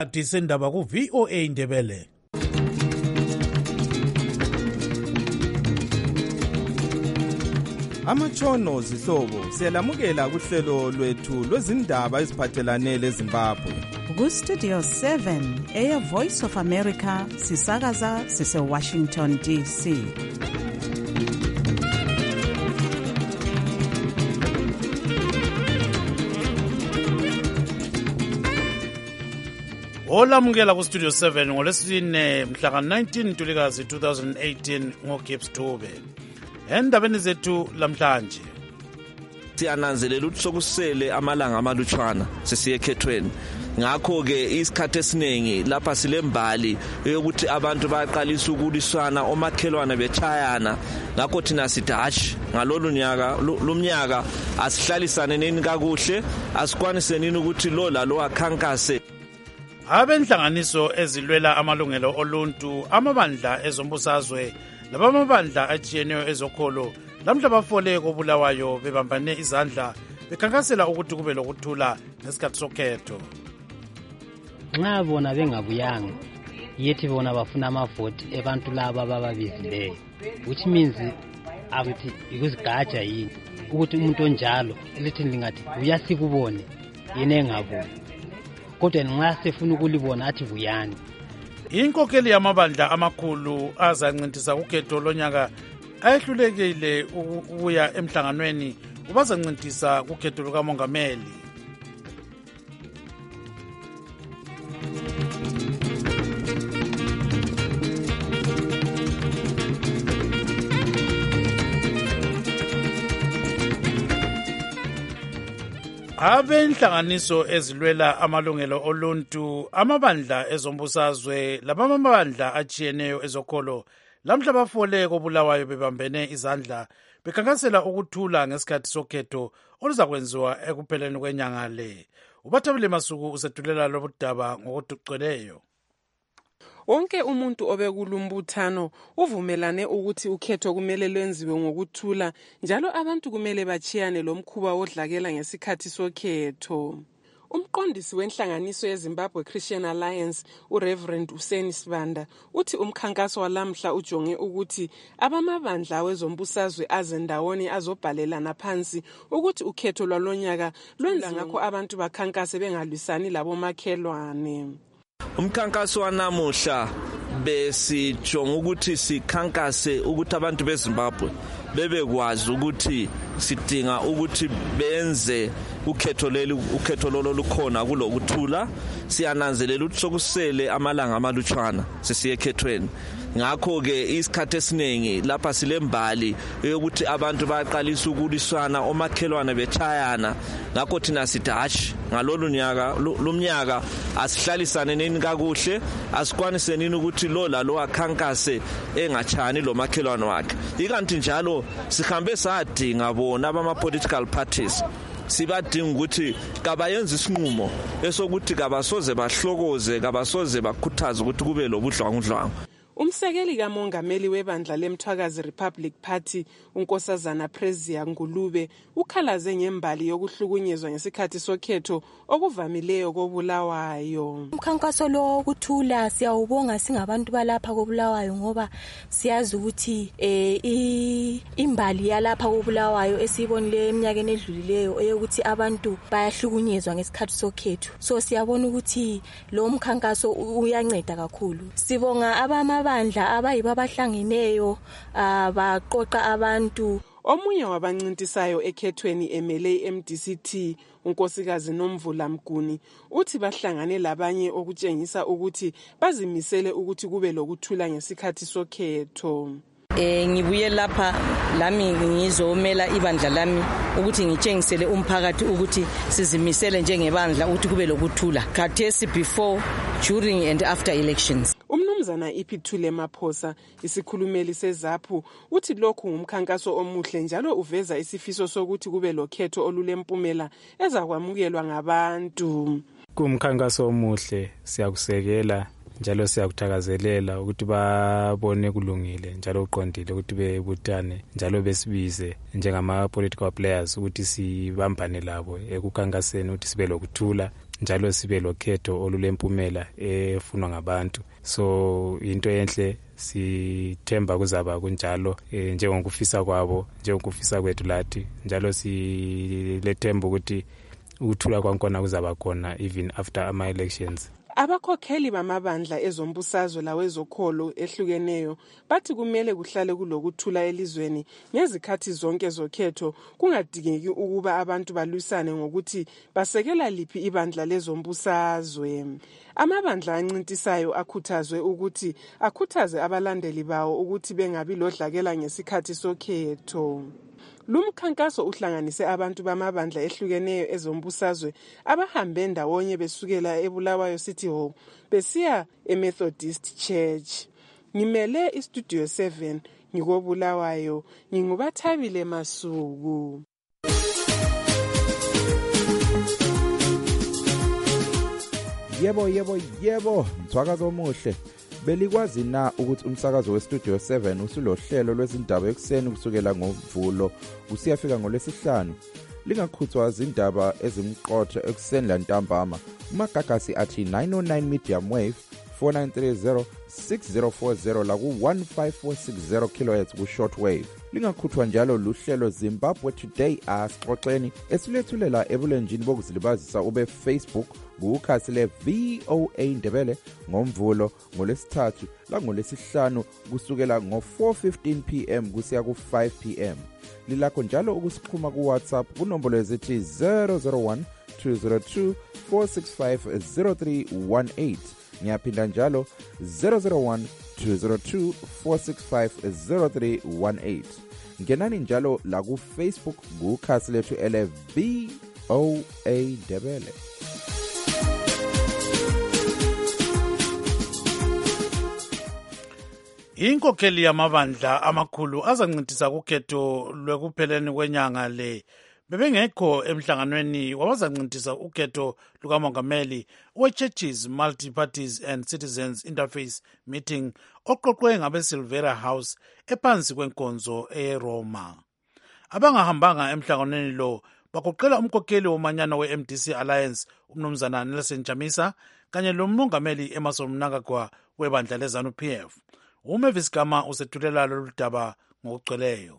Sendaba ku VOA Ndebele. Amatshono zihlobo siyalamukela kuhlelo lwethu lwezindaba eziphathelane leZimbabwe. Ku Studio 7 Air Voice of America sisakaza sise Washington DC. Olamukela ku Studio 7 ngolesine mhla ka-19 Ntulikazi 2018 ngoGibbs Dube. Endabeni zethu lamhlanje siyananzelela ukuthi sokusele amalanga amalutshwana sesiye ekhethweni. Ngakho ke isikhathi esiningi lapha silembali yokuthi abantu bayaqalisa ukuliswana omakhelwane bechayana. Ngakho thina sithi hash ngalolu nyaka lumnyaka asihlalisane nini kakuhle asikwanise nini ukuthi lo lalo akhankase. Abenhlanganiso ezilwela amalungelo oluntu, amabandla ezombusazwe labamabandla ajiyeneyo ezokholo lamhla bafole koBulawayo bebambane izandla bekhankasela ukuthi kube lokuthula ngesikhathi sokhetho. Nxa bona bengabuyanga yethi bona bafuna amavoti ebantu laba ababizileyo, which means akuthi ikuzigaja yini ukuthi umuntu onjalo elithi lingathi uyasikubone yena engaboni, kodwa nxa sefuna ukulibona athi vuyani. Inkokeli yamabandla amakhulu azancintisa ukhetho lonyaka ayehlulekile ukuya emhlanganweni ubazancintisa kukhetho lukamongameli. Abenhlanganiso ezilwela amalungelo oluntu, amabandla ezombusazwe labamabandla ajiyeneyo ezokholo lamhla bafole koBulawayo bebambene izandla bekhankasela ukuthula ngesikhathi sokhetho oluzakwenziwa ekupheleni kwenyanga le. Ubathabile Masuku usethulela lobudaba ngokutucweleyo. Wonke umuntu obekulumbuthano uvumelane ukuthi ukhetho kumele lwenziwe ngokuthula, njalo abantu kumele bachiyane lomkhuba wodlakela ngesikhathi sokhetho. Umqondisi wenhlanganiso yeZimbabwe Christian Alliance, uReverend Hussein Sibanda, uthi umkhankaso walamhla ujonge ukuthi abamabandla wezombusazwe azendawoni azobhalelana phansi ukuthi ukhetho lwalonyaka lwenza ngakho abantu bakhankase bengalwisani labomakhelwane. Umkhankaso wanamuhla besijonga ukuthi sikhankase ukuthi abantu beZimbabwe bebekwazi ukuthi sidinga ukuthi benze ukhetho lolu lukhona kulokuthula. Siyananzelela ukuthi sokusele amalanga amalutshwana sesiye ekhethweni. Ngakho ke isikhathi esiningi lapha silembali yokuthi abantu bayaqalisa ukuliswana omakhelwane bechayana. Ngakho thina sithi hash ngalolu nyaka lumnyaka asihlalisane nini kakuhle asikwanise nini ukuthi lo lalo akhankase engachani lo makhelwane wakhe. Ikanti njalo sihambe sadinga bona abama-political parties sibadinga ukuthi kabayenza isinqumo esokuthi kabasoze bahlokoze kabasoze bakhuthaze ukuthi kube lobudlwangudlwangu. Umsekeli kamongameli webandla leMthwakazi Republic Party, uNkosazana Prezia Ngulube, ukhalaze ngembali yokuhlukunyezwa ngesikhathi sokhetho okuvamileyo koBulawayo. Umkhankaso lo ukuthula siyawubonga singabantu balapha koBulawayo ngoba siyazi ukuthi imbali yalapha koBulawayo esibonile eminyakeni edlulileyo eyokuthi abantu bayahlukunyezwa ngesikhathi sokhetho. So siyabona ukuthi lo mkhankaso uyanceda kakhulu. Sibonga abamabandla abayibo abahlangeneyo baqoqa abantu. Omunye wabancintisayo ekhethweni emele MDCT, unkosikazi Nomvula Mguni, uthi bahlangane labanye okutshengisa ukuthi bazimisele ukuthi kube lokuthula ngesikhathi sokhetho. Ngibuye lapha lami ngizomela ibandla lami ukuthi ngitshengisele umphakathi ukuthi sizimisele njengebandla ukuthi kube lokuthula khathesi before, during and after elections. Umnumzana Ipithule Maphosa, isikhulumeli seZAPU, uthi lokhu ngumkhankaso omuhle njalo uveza isifiso sokuthi kube lokhetho olulempumela ezakwamukelwa ngabantu. Kumkhankaso omuhle, siyakusekela njalo siyakuthakazelela ukuthi babone kulungile njalo uqondile ukuthi bebutane njalo besibize njengama political players ukuthi sibambane labo ekukhankaseni ukuthi sibe lokuthula njalo sibe lokhetho olulempumela efunwa ngabantu. So into enhle, sithemba kuzaba kunjalo njengokufisa kwabo, njengokufisa kwethu lathi, njalo silethemba ukuthi ukuthula kwankona kuzaba khona even after ama-elections. Abakhokheli bamabandla ezombusazwe lawezokholo ehlukeneyo bathi kumele kuhlale kulokuthula elizweni ngezikhathi zonke zokhetho, kungadingeki ukuba abantu balwisane ngokuthi basekela liphi ibandla lezombusazwe. Amabandla ancintisayo akhuthazwe ukuthi akhuthaze abalandeli bawo ukuthi bengabi lodlakela ngesikhathi sokhetho. Lumkhankaso uhlanganise abantu bamabandla ehlukeneyo ezombusazwe abahambe ndawonye besukela eBulawayo City Hall besiya eMethodist Church. Ngimele iStudio 7 ngikobulawayo, ngingubathabile Masuku. Yebo, mthwakazo omuhle. Belikwazi na ukuthi umsakazo weStudio 7 usulohlelo lwezindaba ekuseni kusukela ngoMvulo usiyafika ngoLwesihlanu? Lingakhuthwa izindaba ezimqotho ekuseni lantambama. Umagagasi athi 909 medium wave 4930 6040 la ku 15460 kHz ku shortwave. Lingakhuthwa njalo luhlelo Zimbabwe Today asixoxeni esilethulela ebulenjini bokuzilibazisa ube Facebook kukhasi le VOA Ndebele ngoMvulo, ngoLwesithathu la ngoLwesihlanu kusukela ngo4:15 PM kusiya ku5 PM. Lilakho njalo ukusixhuma ku WhatsApp kunombolo ezithi 001 202 465 0318. Ngiyaphinda njalo 001 202 465 0318. Ngenani njalo la ku Facebook kukhasi lethu ele VOA Ndebele. Inkokheli yamabandla amakhulu azancintisa kukhetho lwekupheleni kwenyanga le bebengekho emhlanganweni wabazancintisa ukhetho lukamongameli we-Churches Multi-Parties and Citizens Interface Meeting oqoqwe ngabe-Silvera House ephansi kwenkonzo eRoma. Abangahambanga emhlanganweni lo bagoqela umkhokheli womanyano we-MDC Alliance umnumzana Nelson Chamisa kanye lomongameli Emmerson Mnangagwa webandla leZANU-PF. Umavis Gama usethulela lolu daba ngokugcweleyo.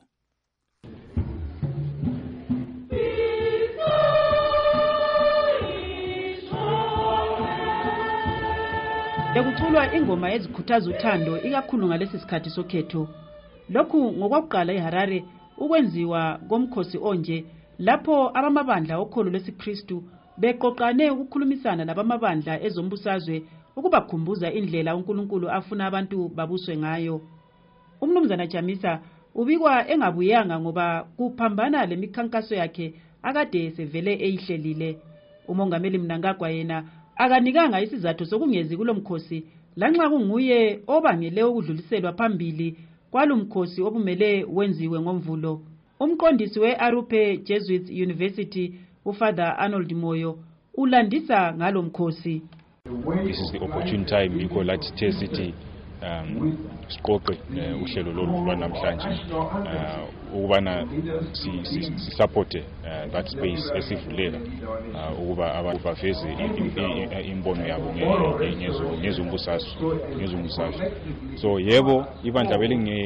Bekuculwa ingoma ezikhuthaza uthando ikakhulu ngalesi sikhathi sokhetho. Lokhu ngokwakuqala eHarare ukwenziwa komkhosi onje lapho abamabandla okholo lwesiKristu beqoqane ukukhulumisana labamabandla ezombusazwe ukubakhumbuza indlela uNkulunkulu afuna abantu babuswe ngayo. Umnumzana Chamisa ubikwa engabuyanga ngoba kuphambana lemikhankaso yakhe akade sevele eyihlelile. Umongameli Mnangagwa yena akanikanga isizathu sokungezi kulomkhosi lanxa kunguye obangele ukudluliselwa phambili kwalumkhosi obumele wenziwe ngoMvulo. Umqondisi weArupe Jesuit University uFather Arnold Moyo ulandisa ngalomkhosi. This is the opportune time yikho lathi TCT siqoqe uhlelo lolu lwanamhlanje ukubana support that space esivulela ukuba abantu baveze imbono yabo ngezombusazwe. So yebo ibandla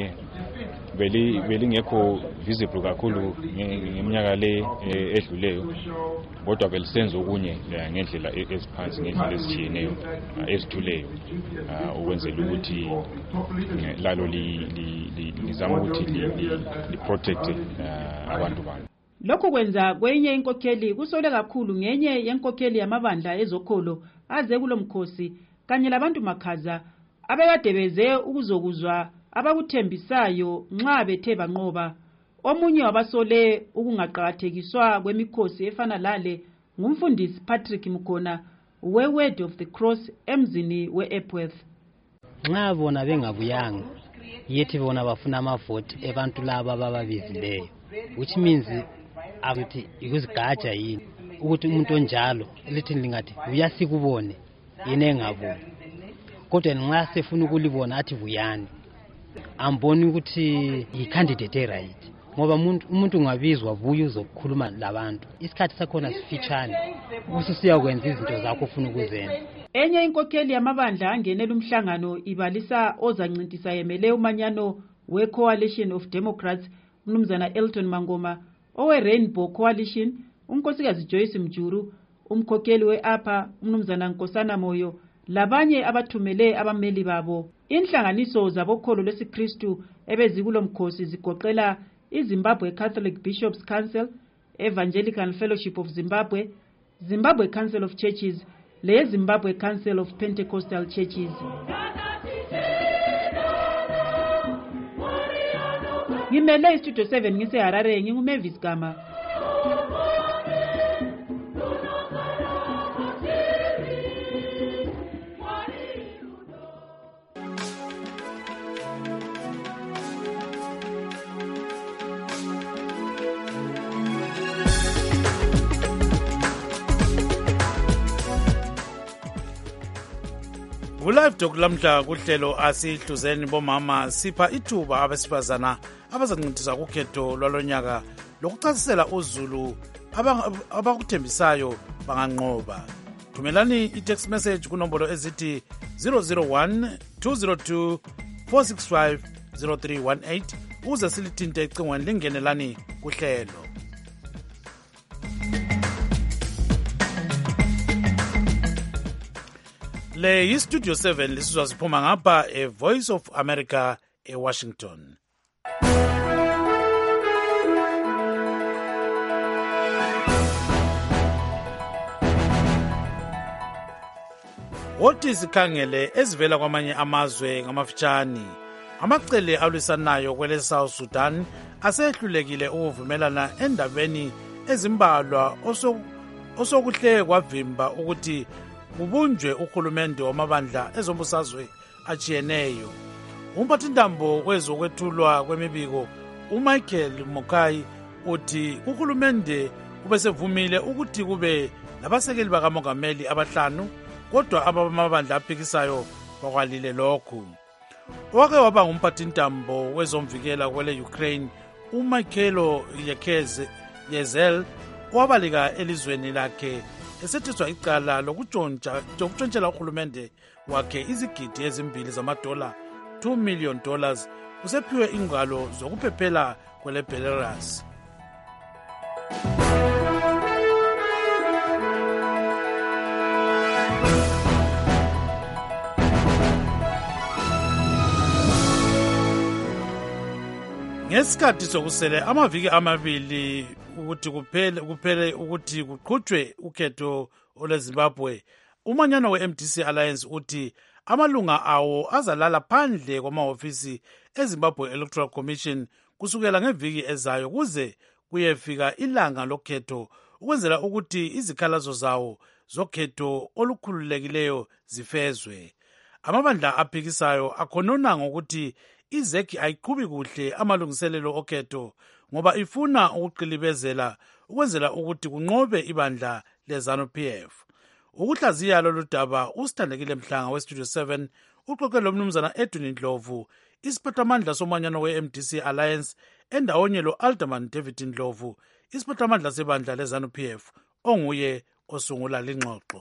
belingekho visible kakhulu ngeminyaka le edluleyo, kodwa belisenza okunye ngendlela eziphansi, ngendlela ezitshiyeneyo ezithuleyo ukwenzela ukuthi lalo lizama ukuthi li-protect abantu balo. Lokho kwenza kwenye inkokheli kusole kakhulu ngenye yenkokheli yamabandla ezokholo aze kulomkhosi kanye labantu makhaza abekade beze ukuzokuzwa abakuthembisayo nxa bethe banqoba. Omunye wabasole ukungaqakathekiswa kwemikhosi efana lale ngumfundisi Patrick Mkhona we-Word of the Cross emzini we-Epworth. Nxa bona bengabuyanga yethi bona bafuna amavoti ebantu laba bababizileyo, which means ukuthi ikuzigatsha yini ukuthi umuntu onjalo lithi lingathi uyasikubone yena engabuyi, kodwa nxa sefuna ukulibona athi vuyani amboni ukuthi yi-candidate right. ngoba umuntu ungabizwa vuya uzokukhuluma labantu isikhathi sakhona sifitshane ususiyakwenza izinto zakho ufuna ukuzenza. Enye inkokheli yamabandla angenela umhlangano ibalisa ozancintisa yemele umanyano we-Coalition of Democrats umnumzana Elton Mangoma, owe-Rainbow Coalition unkosikazi Joyce Mjuru, umkhokheli we-APA umnumzana Nkosana Moyo, labanye abathumele abameli babo. Inhlanganiso zabokholo lwesikristu ebezikulo mkhosi zigoqela iZimbabwe Catholic Bishops Council, Evangelical Fellowship of Zimbabwe, Zimbabwe Council of Churches, le Zimbabwe Council of Pentecostal Churches. Ngimele istudio 7 ngiseHarare nginguMavis Gama. Live Talk lamhla kuhlelo asihluzeni bomama sipha ithuba abesifazana abazancintisa kukhetho lwalonyaka lokuchasisela uZulu abakuthembisayo banganqoba. Thumelani i-text message kunombolo ezithi 001 202 465 0318 uze silithinte ecingweni lingenelani kuhlelo. Le yi-Studio 7 lisizwa siphuma ngapha Voice of America eWashington. Wothi sikhangele ezivela kwamanye amazwe ngamafitshane. Amacele alwisanayo kwele South Sudan asehlulekile ukuvumelana endabeni ezimbalwa osokuhle kwavimba ukuthi kubunjwe uhulumende wamabandla ezombusazwe ajiyeneyo. Umphathintambo wezokwethulwa kwemibiko uMichael Mokai uthi uhulumende ubesevumile ukuthi kube nabasekeli bakamongameli abahlanu, kodwa abamabandla aphikisayo bakwalile lokhu. Wake waba ngumphathintambo wezomvikela kwele Ukraine uMichaelo Yezel wabalika elizweni lakhe esethiswa icala lokutshontshela uhulumende wakhe izigidi ezimbili zamadola $2 million usephiwe ingalo zokuphephela kwele Belarus. Ngesikhathi sokusele amaviki amabili ukuthi kuphele ukuthi kuqhutshwe ukhetho oleZimbabwe, umanyano we-MDC Alliance uthi amalunga awo azalala phandle kwamahhovisi eZimbabwe Electoral Commission kusukela ngeviki ezayo kuze kuyefika ilanga lokhetho ukwenzela ukuthi izikhalazo zawo zokhetho olukhululekileyo zifezwe. Amabandla aphikisayo akhonona ngokuthi izeki ayiqhubi kuhle amalungiselelo okhetho ngoba ifuna ukuqilibezela ukwenzela ukuthi kunqobe ibandla leZANU-PF. Ukuhlaziya lolu daba usithandekile Mhlanga weStudio 7 uxoxe lomnumzana Edwin Ndlovu, isiphathamandla somanyano we-MDC Alliance, endawonye lo-Alderman David Ndlovu, isiphathamandla sebandla leZANU-PF, onguye osungula lingxoxo.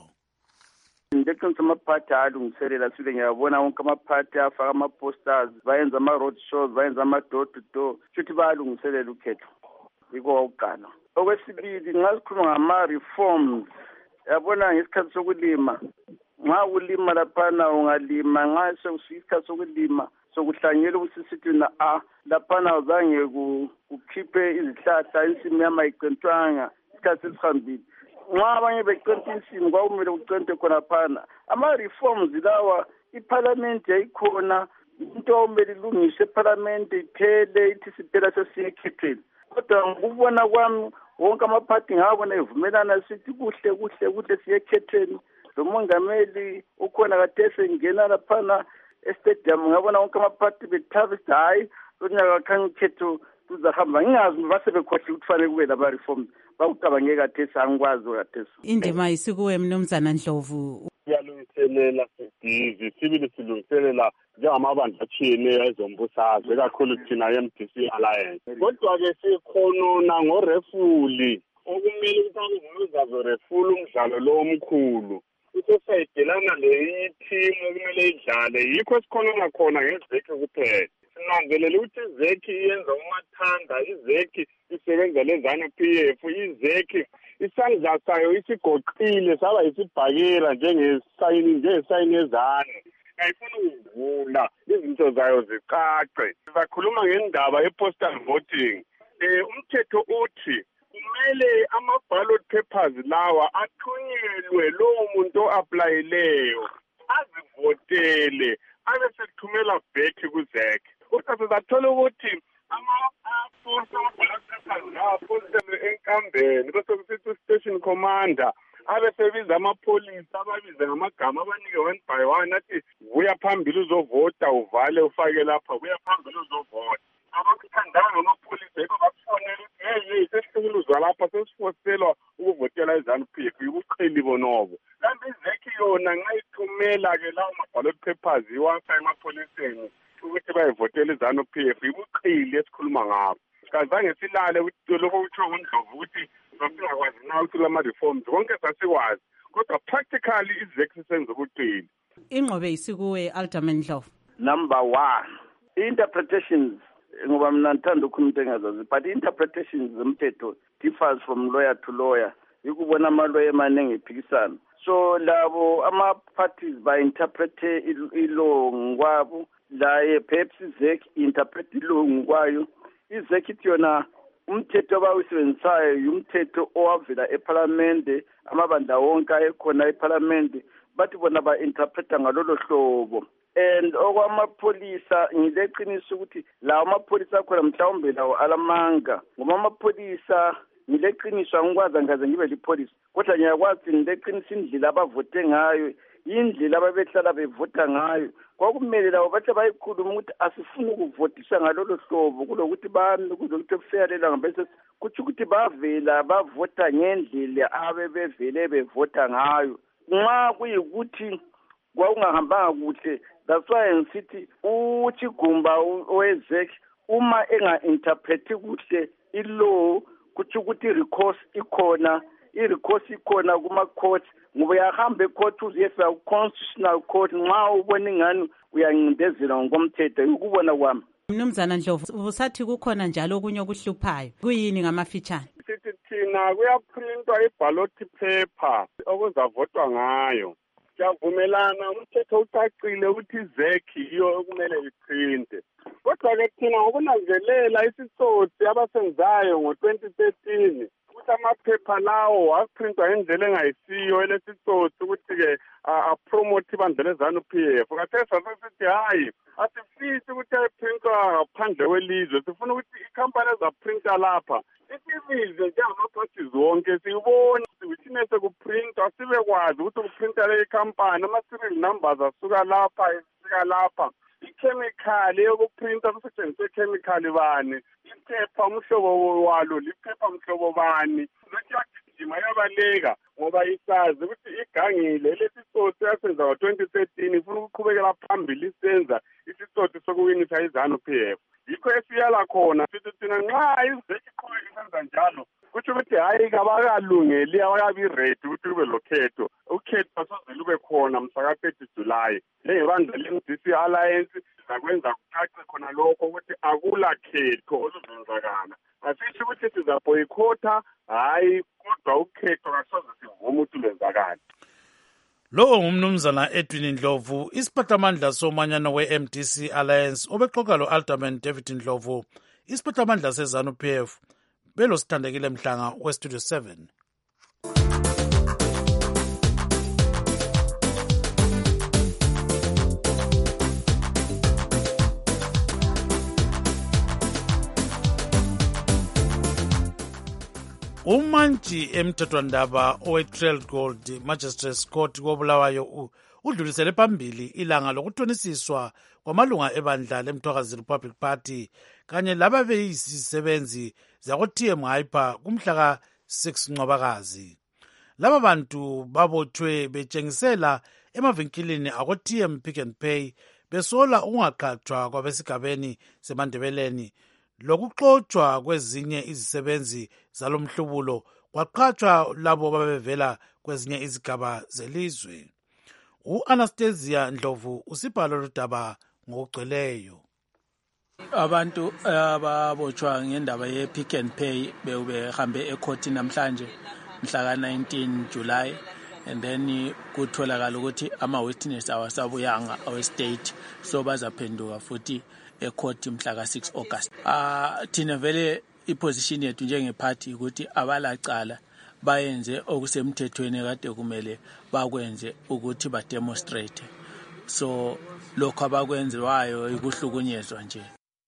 Ngeqiniso amaphathi alungiselela sile ngiyabona wonke amaphathi afaka ama-posters, bayenza ama-road shows, bayenza ama-door to door, futhi bayalungiselela ukhetho. Yiko wakuqala. Okwesibili ngasikhuluma ngama-reforms. Yabona ngesikhathi sokulima, nxa ulima laphana ungalima, nxa sekusikhathi sokulima sokuhlanyela ubusisithi laphana uzange kukhiphe izihlahla insimu yama ayicentwanga isikhathi esihambile. Nxa abanye becenta insimu kwakumele kucente khona phana. Ama-reforms lawa iparliament yayikhona, into okumele ilungiswe eparliament iphele, ithi siphela sesiyekhethweni. Kodwa ngokubona kwami wonke amaphathi ngabona evumelana sithi kuhle siyekhethweni. Lo mongameli ukhona kade engena laphana estadium, ngabona wonke amaphathi bethabisa hayi lonyaka khanya ukhetho luzahamba. Ngingazi base bekhohle ukuthi kufanele kube laba reforms bawucabange kade sangikwazi kade. Indima isikuwe mnumzana Ndlovu. Siyalungiselela sibhizi sibili silungiselela njengamabandla atshiyeneyo ezombusazwe kakhulu thina MDC Alliance. Kodwa-ke sikhonona ngorefuli okumele ukuthi akuvuzazo refuli umdlalo lo omkhulu. Usesayidelana le-team okumele idlale yikho sikhonona khona ngezekhi kuphela. Sinanzelele ukuthi izekhi iyenza umathanda, izekhi isebenza leZANU-PF, izekhi isandla sayo isigoqile saba isibhakela njengesayini ezane. Ayifuna ukuvula izinto zayo zicace. Sizakhuluma ngendaba ye-postal voting. Umthetho uthi kumele ama-ballot papers lawa athunyelwe lowo muntu o-aplayileyo azivotele abe sekuthumela back kuzekhi. Kodwa sizathola ukuthi ama-ballot papers lawa aphosele enkambeni bese kusithi u-station commander abe sebiza amapholisa ababize ngamagama abanike one by one athi buya phambili uzovota uvale ufake lapha buya phambili uzovota. Abakuthandanga ngamapholisa yikho bakufonela ukuthi hey sesihluluzwa lapha sesifoselwa ukuvotela iZANU-PF ubuqheli bonobo. Kanti izekhi yona nxa ithumela-ke lawo ma-ballot papers iwafaka emapholiseni ukuthi bayivotele iZANU-PF ubuqheli esikhuluma ngabo. Kazange silale ukuthi lokho kuthiwa nguNdlovu ukuthi sasingakwazi na ukuthi lama-reforms konke sasikwazi kodwa practically izekhi senza ubuqheli. Ingqobe isikuwe Alderman Ndlovu. Number 1, interpretations ngoba mina ngithanda ukukhuluma engazazi but interpretations zomthetho differs from lawyer to lawyer. Yikubona ama-lawyer emaningi ephikisana. So labo ama-parties ba-interprete i-law ngokwabo, la perhaps izekhi interpret i-law ngokwayo. Izekhi ithi yona umthetho abawusebenzisayo umthetho owavela eParliament, amabandla wonke ayekhona eParliament bathi bona ba-interpreta ngalolo hlobo. And okwamapholisa ngileqiniso ukuthi lawo amapholisa akhona mhlawumbe lawo alamanga ngoba amapholisa ngileqiniso angikwazi ngaze ngibe lipholisa kodwa ngiyakwazi ngileqiniso indlela abavote ngayo indlela ababehlala bevota ngayo. Kwakumele labo bathi bayikhuluma ukuthi asifuni ukuvotisa ngalolo hlobo kulokuthi kulokuthi kufayalela ngabese kuthi ukuthi bavela bavota ngendlela abebevele bevota ngayo. Nxa kuyikuthi kwakungahambanga kuhle that's why ngisithi uthi Gumba owezekhi uma enga-interpreti kuhle i-law kuthi ukuthi recourse ikhona i-recourse ikhona kuma-court ngoba uyahamba e-court uziyefika ku-constitutional court nxa ubona ingani uyancindezela ngokomthetho ukubona kwami. Mnumzana Ndlovu usathi kukhona njalo okunye okuhluphayo kuyini ngamafitshane? Sithi thina kuyaprintwa i-ballot paper okuzavotwa ngayo. Siyavumelana umthetho ucacile ukuthi izekhi iyo okumele iprinte. Kodwa-ke thina ngokunanzelela isitsotsi abasenzayo ngo-2013 ukuthi amaphepha lawo aprintwa ngendlela engayisiyo elesitsotsi ukuthi-ke apromote ibandla leZANU-PF. Kathesi sasithi hayi asifisi ukuthi ayiprintwa ngaphandle kwelizwe, sifuna ukuthi ikhampani ezaprinta lapha isibize njengamaphathis wonke siyibone ukuthi mese kuprintwa sibekwazi ukuthi kuprinta le ikhampani ama-serial numbers asuka lapha esika lapha. Ikhemikhali yokuprinta kusetshenziswe ikhemikhali bani, iphepha umhlobo walo liphepha mhlobo bani. Lokuyagijima yabaleka ngoba isazi ukuthi igangile lesitsotsi yasenza ngo-2013 ifuna ukuqhubekela phambili isenza isitsotsi sokuwinisa iZANU-PF. Yikho esiyala khona sithi thina nxa izekhi iqhubeka isenza njalo kutsho ukuthi hayi kabakalungeli abakabi ready ukuthi kube lokhetho. Ukhetho asoze lube khona mhla ka-30 July. Njengebandla le-MDC Alliance sakwenza kucace khona lokho ukuthi akula khetho oluzenzakala. Asisho ukuthi sizaboyikhotha hayi kodwa ukhetho kasoze sivume ukuthi lwenzakale. Lo ngumnumzana Edwin Ndlovu, isiphathamandla somanyano we-MDC Alliance obexoxa lo-Alderman David Ndlovu, isiphathamandla seZANU-PF belosithandekile Mhlanga weStudio 7. Umantshi emthethwandaba owe-Trail Gold Magistrates Court koBulawayo udlulisele phambili ilanga lokuthonisiswa kwamalunga ebandla leMthwakazi Republic Party kanye lababeyisisebenzi zako-TM Hyper kumhla ka-6 Ncwabakazi. Laba bantu babotshwe betshengisela emavinkilini ako-TM Pick and Pay besola ungakhathwa kwabesigabeni semandebeleni lokuxotshwa kwezinye izisebenzi zalomhlubulo kwaqhatshwa labo babevela kwezinye izigaba zelizwe. U-Anastasia Ndlovu usibhala lodaba ngokugcweleyo. Abantu ababotshwa ngendaba ye-Pick and Pay behambe ekhoti namhlanje mhla ka-19 July and then kutholakala ukuthi ama-witness awasabuyanga awe-state so bazaphenduka futhi ekhoti mhla ka-6 August. Thina vele iposition yethu njengephathi ukuthi abalacala bayenze okusemthethweni kade kumele bakwenze ukuthi bademonstrate. So lokho abakwenziwayo ikuhlukunyezwa nje.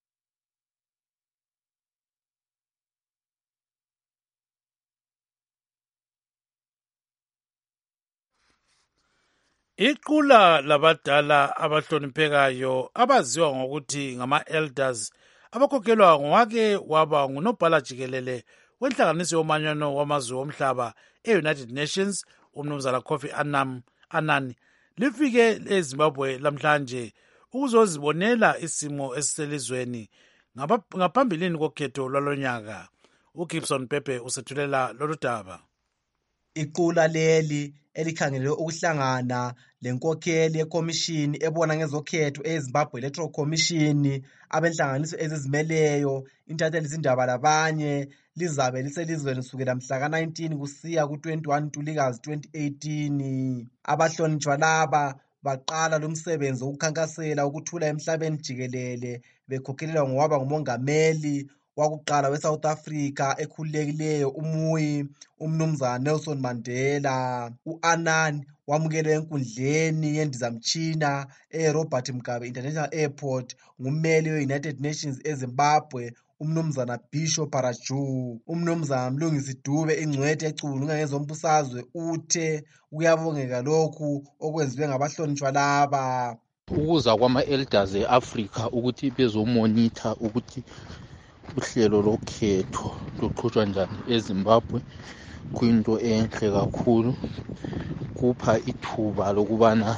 Iqula labadala abahloniphekayo abaziwa ngokuthi ngama-elders abakhokhelwa ngowake waba ngunobhala jikelele wenhlanganiso yomanyano wamazwe omhlaba e-United Nations umnumzana Kofi Annan lifike eZimbabwe lamhlanje ukuzozibonela isimo esiselizweni ngaphambilini kokhetho lwalonyaka. uGibson Pepe usethulela lolu daba. Iqula leli elikhangelelwe ukuhlangana lenkokheli yekomishini ebona ngezokhetho eZimbabwe Electoral Commission abenhlanganiso ezizimeleyo intatheli izindaba labanye lizabe liselizweni kusukela mhla ka-19 kusiya ku-21 Ntulikazi 2018. Abahlonitshwa laba baqala lo msebenzi wokukhankasela ukuthula emhlabeni jikelele bekhokhelelwa ngowaba ngumongameli wakuqala we-South Africa ekhululekileyo umnumzana Nelson Mandela. U-Annan wamukelwe enkundleni yendizamtshina e-Robert Mugabe International Airport ngummeli we-United Nations eZimbabwe umnumzana Bishop Paraju. Umnumzana Mlungisi Dube ingcwethe ecubulunga ngezombusazwe uthe kuyabongeka lokhu okwenziwe ngabahlonitshwa laba. Ukuza kwama-elders e-Africa ukuthi bezomonitha ukuthi uhlelo lokhetho luqhutshwa njani eZimbabwe kuyinto enhle kakhulu, kupha ithuba lokubana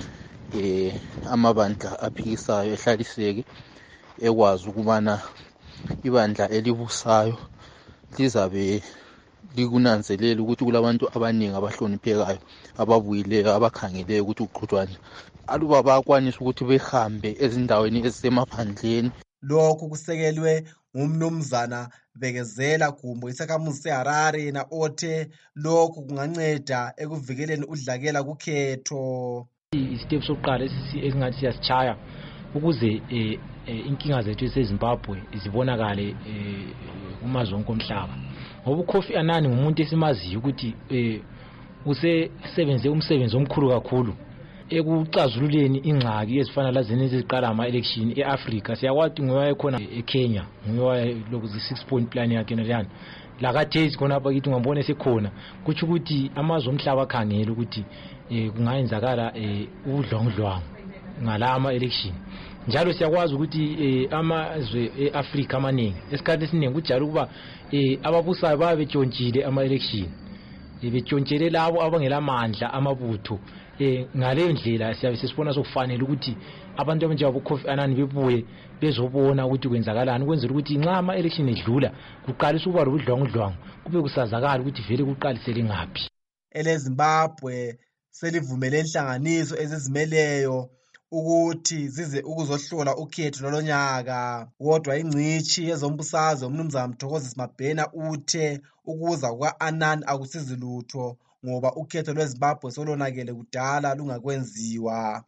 amabandla aphikisayo ehlaliseke ekwazi ukubana ibandla elibusayo lizabe likunanzelela ukuthi kulabantu abaningi abahloniphekayo ababuyileyo abakhangeleyo ukuthi uqhutshwa aluba bayakwanisa ukuthi behambe ezindaweni ezisemaphandleni. Lokhu kusekelwe ngumnumzana Bekezela Gumbo isakhamuzi seHarare yena othe lokhu kunganceda ekuvikeleni udlakela kukhetho. Isitepu sokuqala esingathi siyasichaya ukuze inkinga zethu eseZimbabwe zibonakale kumazwe onke omhlaba. Ngoba uKofi Annan ngumuntu esimaziyo ukuthi usesebenze umsebenzi omkhulu kakhulu ekucazululeni ingxaki ezifana lazena eziqala ama-election e-Africa. Siyakwazi ngoba ekhona eKenya ngoba lokhu 6-point plan yakhe nalana lakathezi khona apha kithi ngambona sekhona kuthi ukuthi amazwe omhlaba akhangela ukuthi kungayenzakala udlongdlwangu ngala ama-election. Njalo siyakwazi ukuthi amazwe e-Africa amaningi esikhathi esiningi kujalo ukuba ababusayo baba betshontshile ama-election betshontshele labo abangelamandla amabutho. Ngaleyo ndlela siyabe sesibona sokufanele ukuthi abantu abanjengabo Kofi Annan bebuye bezobona ukuthi kwenzakalani ukwenzela ukuthi nxa ama-election edlula kuqalisa ukuba lobudlwangudlwangu kube kusazakala ukuthi vele kuqalisele ngaphi. EleZimbabwe selivumele inhlanganiso ezizimeleyo ukuthi zize ukuzohlola ukhetho lolonyaka. Kodwa ingcitshi yezombusazwe umnumzana Mthokozisi Mabhena uthe ukuza kuka-Annan akusizi lutho ngoba ukhetho lweZimbabwe solonakele kudala lungakwenziwa.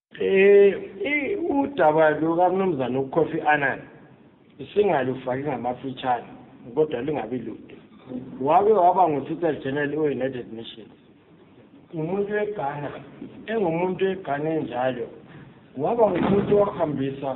Udaba lukamnumzana uKofi Annan singalufaki ngamafitshane kodwa lungabi lude. Wake waba ngu-Secretary General we-United Nations. Umuntu weGhana, engumuntu weGhana enjalo, waba ngumuntu wahambisa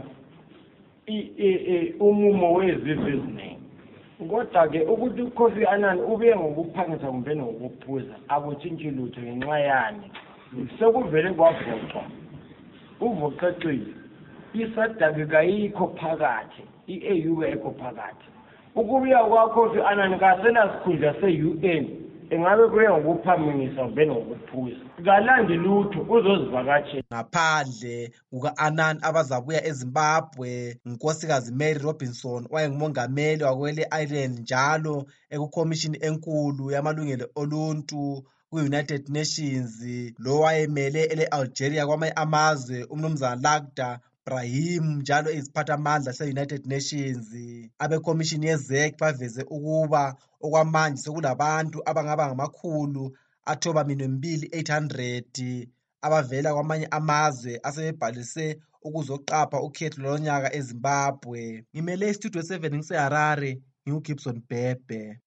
umumo wezizwe eziningi. Kodwa-ke ukuthi uKofi Annan ube ngokuphangisa kumbe ngokuphuza akutshintshi lutho ngenxa yani. Sekuvele kwavoxwa. Uvoxexile. ISADC kayikho phakathi, i-AU ekho phakathi. Ukubuya kwaKofi Annan kasenasikhundla se-UN engabe kuye ngokuphamisa ube nokuphuza kalandi lutho uzozivakatshela. Ngaphandle kuka-Annan abazabuya eZimbabwe, unkosikazi Mary Robinson wayengumongameli wakwele Ireland njalo ekukhomishini enkulu yamalungelo oluntu ku-United Nations, lo wayemele ele-Algeria kwamanye amazwe umnumzana Lakhdar Brahim njalo iziphathamandla se-United Nations. Abekhomishini ye-ZEC baveze ukuba okwamanje sekulabantu abangaba ngama-92800 abavela kwamanye amazwe asebebhalise ukuzoqapha ukhetho lonyaka eZimbabwe. Ngimele iStudio 7 ngiseHarare, nginguGibson Bhebhe.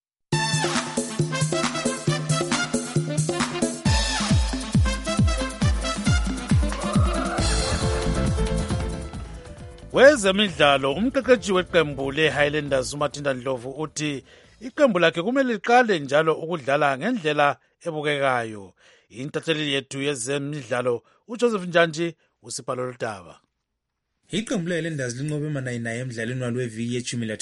Wezemidlalo, umqeqeshi weqembu le-Highlanders uMatinda Ndlovu uthi iqembu lakhe kumele liqale njalo ukudlala ngendlela ebukekayo. Intatheli yethu yezemidlalo uJoseph Njanji usipha lolu daba. Iqembu le-Highlanders linqobe ama-9 emdlalweni walo weviki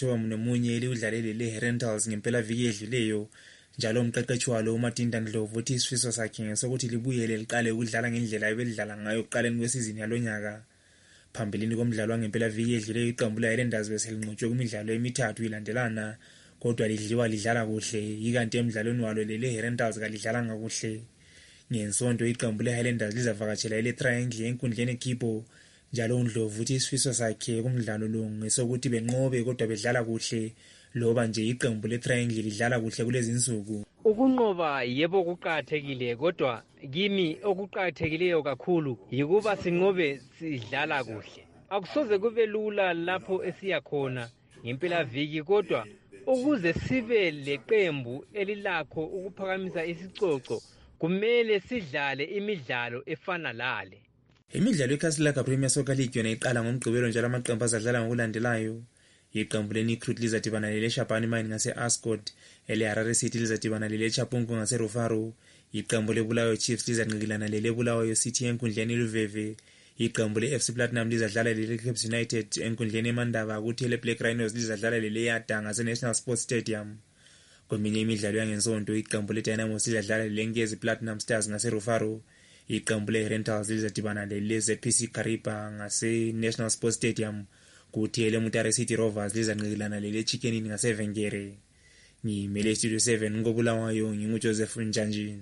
ye-19 eliwudlalele le-Herentals ngempela viki edluleyo. Njalo umqeqeshi walo uMatinda Ndlovu uthi isifiso sakhe ngesokuthi libuyele liqale ukudlala ngendlela ebelidlala ngayo ekuqaleni kwesizini yalonyaka. Phambilini komdlalo wangempela viki edluleyo iqembu le-Highlanders beselinqotshwe kumidlalo emithathu ilandelana, kodwa lidlala kuhle, ikanti emdlalweni walo le-Herentals kalidlalanga kuhle. Ngensonto iqembu le-Highlanders lizavakatshela ele-Triangle enkundleni eKipo, njalo uNdlovu uthi isifiso sakhe kumdlalo lo ngesokuthi benqobe kodwa bedlala kuhle, loba nje iqembu le-Triangle lidlala kuhle kulezi insuku. Ukunqoba yebo kuqakathekile, kodwa kimi okuqakathekileyo kakhulu yikuba sinqobe sidlala kuhle. Akusoze kube lula lapho esiya khona ngempela viki, kodwa ukuze sibe leqembu elilakho ukuphakamisa isicoco kumele sidlale imidlalo efana lale. Imidlalo yeCastle Premier Soccer League yona iqala ngomgqibelo njalo amaqembu azadlala ngokulandelayo. Iqembu leNikrut lizadibana lele-Shabani Mine ngase-Ascot, ele-Harare City lizadibana lele-Chapungu ngase-Rufaro, iqembu le-Bulawayo Chiefs lizanqikilana lele-Bulawayo City enkundleni eLuveve, iqembu le-FC Platinum lizadlala lele-Caps United enkundleni eMandaba, kuthi ele-Black Rhinos lizadlala lele-Yada ngase-National Sports Stadium. Kweminye imidlalo yangensonto iqembu le-Dynamos lizadlala lele-Nkezi Platinum Stars ngase-Rufaro, iqembu le-Herentals lizadibana lele-ZPC Kariba ngase-National Sports Stadium, kuthi ele-Mutare City Rovers lizanqikilana lele-Chicken ngase-Vengere. Ngimele Studio 7 ngobulawayo nginguJoseph Njanjini.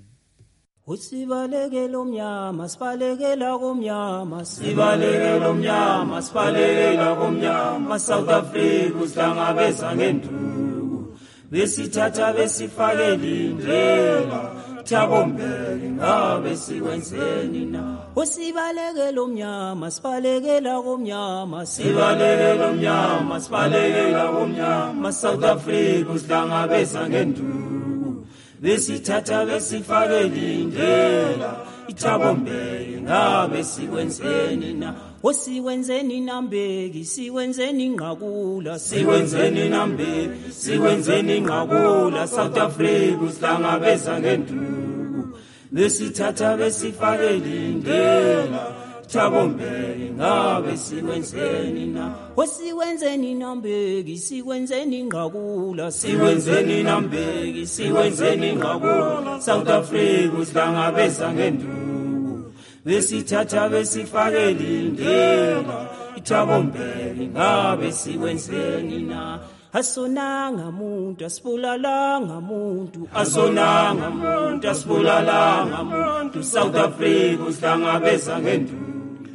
Usibalekela umnyama sibalekela kumnyama, sibalekela umnyama sibalekela kumnyama, South Africa usihlangabeza ngenduku besithatha besifakela indlela, Thabo Mbeki ngabe sikwenzeni na. Usibalekela umnyama sibalekela kumnyama, sibalekela umnyama sibalekela kumnyama, South Africa usihlangabeza ngenduku besithatha besifakela indlela, Thabo Mbeki ngabe sikwenzeni na. Sikwenzeni na Mbeki, sikwenzeni Nqakula, sikwenzeni na Mbeki, sikwenzeni Nqakula, South Africa usihlangabeza ngenduku besithatha besifakela indlela, Thabo Mbeki ngabe sikwenzeni na. Sikwenzeni na Mbeki, sikwenzeni Nqakula, sikwenzeni na Mbeki, sikwenzeni Nqakula, South Africa usihlangabeza ngenduku besithatha besifakela indlela, Thabo Mbeki ngabe sikwenzeni na. Asonanga muntu asibulalanga muntu, asonanga muntu asibulalanga muntu, South Africa usihlangabeza ngenduku.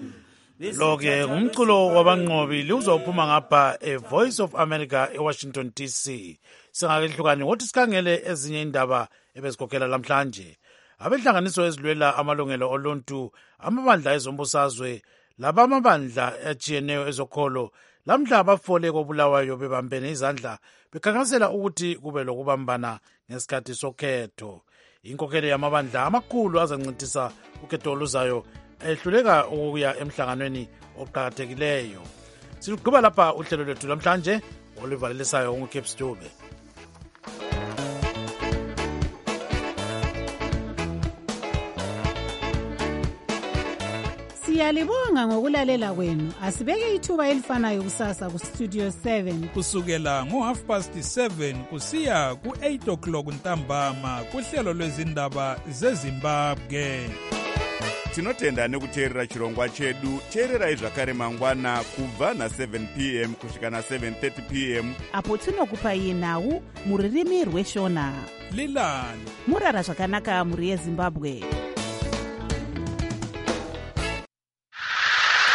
Lo-ke ngumculo wabanqobi uzophuma ngapha eVoice of America eWashington DC. Singakehlukani ngothi sikhangele ezinye indaba ebezikhokhela lamhlanje. Abenhlanganiso ezilwela amalungelo oluntu, amabandla ezombusazwe, laba amabandla atshiyeneyo ezokholo, lamhla abafole koBulawayo bebambene izandla bekhankasela ukuthi kube lokubambana ngesikhathi sokhetho. Inkokhelo yamabandla amakhulu azancintisa ukhetho oluzayo ehluleka ukuya emhlanganweni oqhakathekileyo. Siluqhuba lapha uhlelo lwethu lamhlanje oluvalelisayo nguCape Dube. Siyalibonga ngokulalela kwenu. Asibeke ithuba elifanayo kusasa ku Studio 7 kusukela ngo7:30 kusiya ku8 ntambama kuhlelo lwezindaba zeZimbabwe. Tinotenda nekuteerera chirongwa chedu. Teererai zvakare mangwana kubva na7 p.m. kusvika na7:30 p.m. apo tinokupai nhau muririmi rweshona. Lilani murara zvakanaka muri yeZimbabwe.